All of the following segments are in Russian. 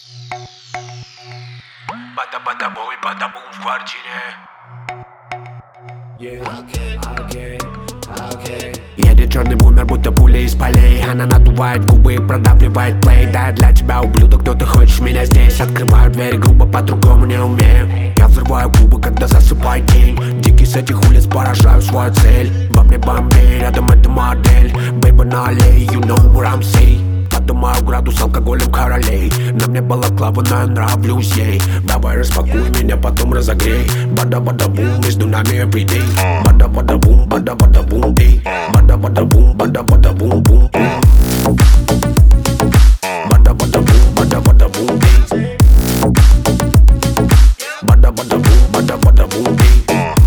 Бада-бада-бой, бада-бум в квартире. Едет черный бумер, будто пуля из полей. Она надувает губы и продавливает плей. Да, для тебя, ублюдок, кто ты хочешь меня здесь. Открываю дверь грубо, по-другому не умею. Я взрываю губы, когда засыпает день. Дикий с этих улиц, поражаю свою цель. Во мне Бомбей, рядом эта модель. Бэйба на аллее, you know what I'm saying. Поднимаю градус алкоголем королей. На мне балаклава, но я нравлюсь ей. Давай распакуй меня, потом разогрей. Бада-бада-бум, между нами everyday. Бада-бада-бум, бада-бада-бум, эй. Бада-бада-бум, бада-бада-бум-бум. Бада-бада-бум, бада-бада-бум, эй. Бада-бада-бум, бада-бада-бум, эй.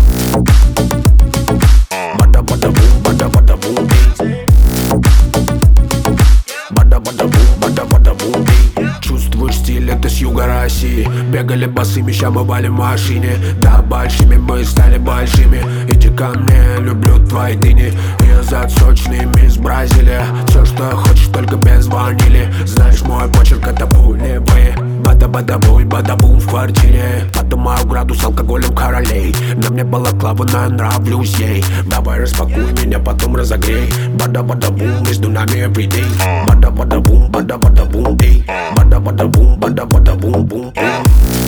Бада-бада-бум, бада-бада-бум, эй. Бада-бада-бум, бада-бада-бум, эй. Чувствуешь стиль, это с юга России. Бегали босыми, ща бывали в машине. Да, большими мы стали большими. Иди ко мне, люблю твои дыни. Язык сочный, мисс Бразилия. Все, что хочешь, только без ванили. Знаешь, мой почерк это пулевые. Бада-бада-бой, бада-бум в квартире. Поднимаю градус алкоголем королей. На мне балаклава, но я нравлюсь ей. Давай распакуй меня, потом разогрей. Бада-бада-бум, между нами everyday. Бада-бада-бум, бада-бада-бум, эй. Бада-бада-бум, бада-бада-бум-бум.